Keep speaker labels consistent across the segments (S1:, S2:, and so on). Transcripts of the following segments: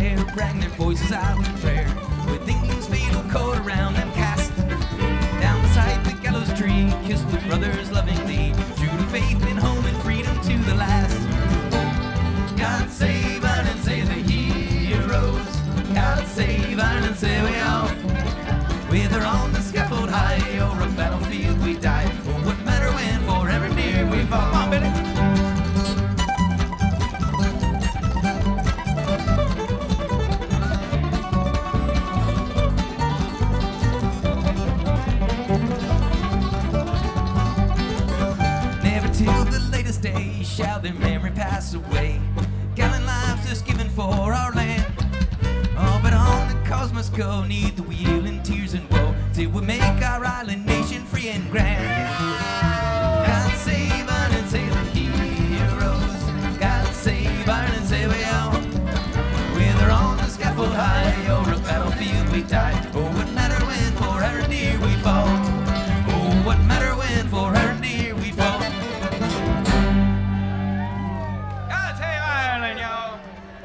S1: hair, rang their voices out in prayer, with England's fatal coat around them cast. Down beside the gallows tree, kissed the brothers lovingly, true to faith and home and freedom to the last. God save Ireland, say the heroes. God save Ireland, say we all. Whether on the scaffold high or a battlefield we die, oh, what matter when forever near we fall. Come on, Billy. Never till the latest day shall their memory pass away. Gallant lives just given for our land. Oh, but on the cause must go, neath the wheel in tears and woe, till we make our island nation free and grand. God save Ireland, say the heroes. God save Ireland, say we all. Whether on the scaffold high or a battlefield we die, oh, what matter when forever near we fall. Oh, what matter when forever near we fall. God save Ireland, y'all.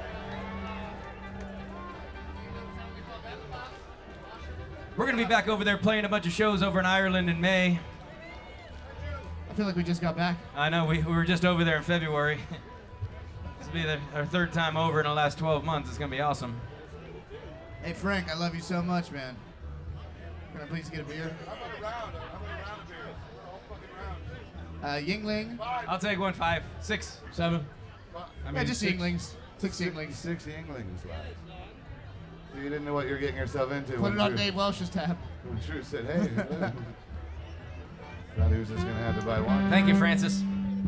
S1: We're going to be back over there playing a bunch of shows over in Ireland in May.
S2: I feel like we just got back.
S1: I know, we were just over there in February. This will be our third time over in the last 12 months. It's going to be awesome.
S2: Hey, Frank, I love you so much, man. Can I please get a beer?
S3: How about a round? How about a round of beers? All fucking round.
S2: Yingling.
S1: I'll take 1, 5, 6, 7.
S2: Yeah, just Yinglings. 6 Yinglings.
S3: 6 Yinglings, lad. So you didn't know what you're getting yourself into.
S2: Put it on Dave Welsh's tab.
S3: When Drew said, hey, thought he was just going to have to buy one.
S1: Thank you, Francis.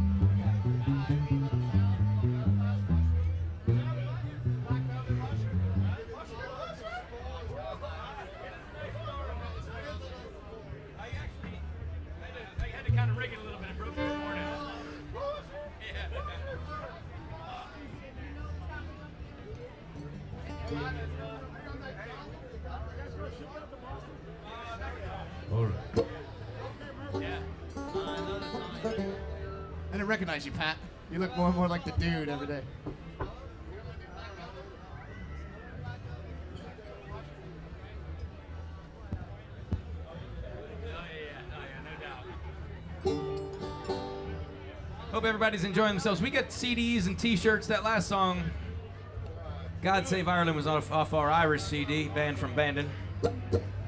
S1: I had to kind of rig it a little bit. It broke this morning.
S3: All right.
S2: I didn't recognize you, Pat. You look more and more like the dude every day.
S1: Hope everybody's enjoying themselves. We got CDs and T-shirts. That last song, God Save Ireland, was off our Irish CD, banned from Bandon.